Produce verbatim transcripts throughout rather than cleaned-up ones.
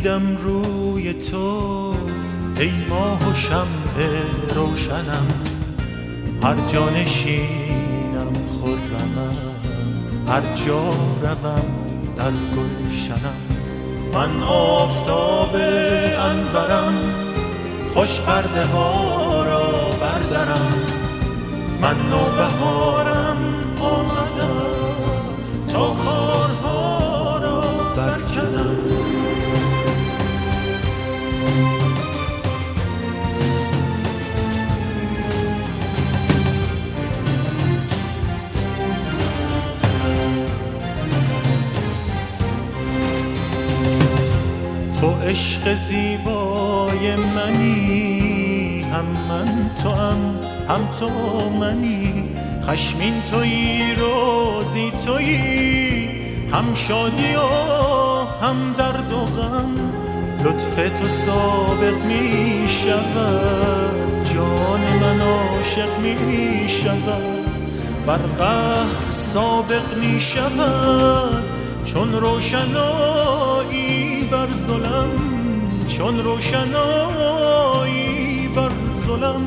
دیدم روی تو ای ماه و شمع روشنم، هر جا نشینم خرمم، هر جا روم در گلشنم. من آفتاب انورم، خوش پرده ها را بردرم، من نوبهارم آمدم تا خارها را برکنم. تو عشق زیبای منی، هم من تو هم هم تو منی، خشمین تویی روزی تویی، هم شادی و هم درد و غم. لطف تو سابق می شود، جان من عاشق می شود، بر قهر سابق می شود، چون روشنایی بر ظلم، چون روشنایی بر ظلم.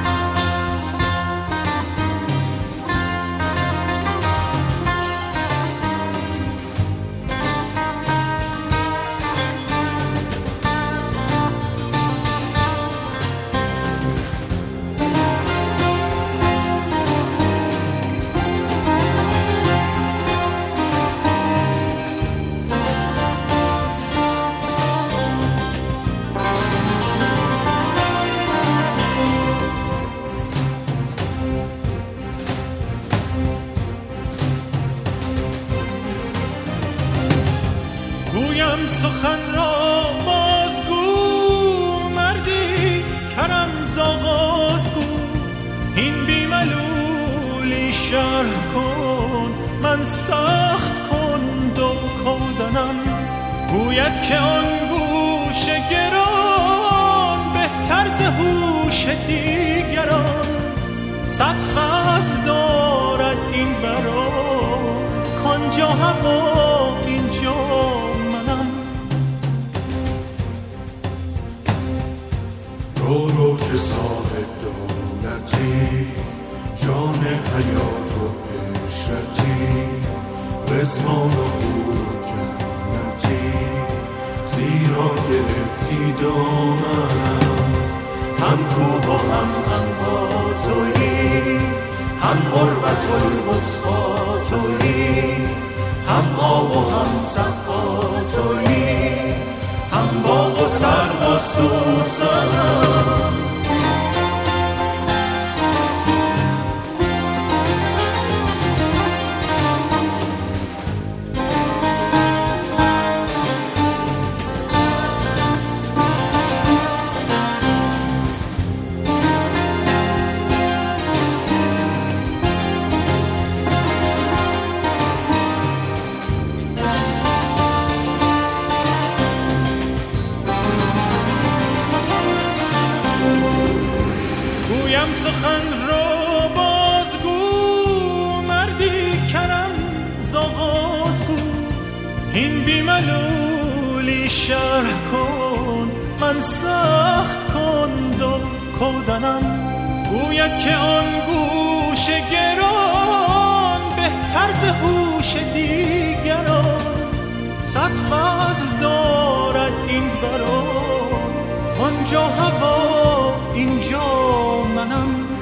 گویم سخن را بازگو، مردی کرم زاغازگو، این بیملولی شرح کن، من سخت کن دو کودنم. گوید که آن گوش گران، بهتر ز هوش دیگران، صد فصل دارد این برا، کانجا هوا اینجا منم. رو رو که صاحب دولتی، جان حیات و عشرتی، رزوان و حور جنتی، زیرا گرفتی دامنم. هم کوه و هم انها تویی، هم قربت الوسطی تویی، هم آب و هم سقا تویی، هم باغ و سرو و سوسنم. گویم سخن را بازگو، مردی کرم زاغازگو، این بیملولی شرح کن، من سخت کن دو کودنم. گوید که آن گوش گران، بهتر ز هوش دیگران، صد فضل دارد این برا، آنجا هوا اینجا منم.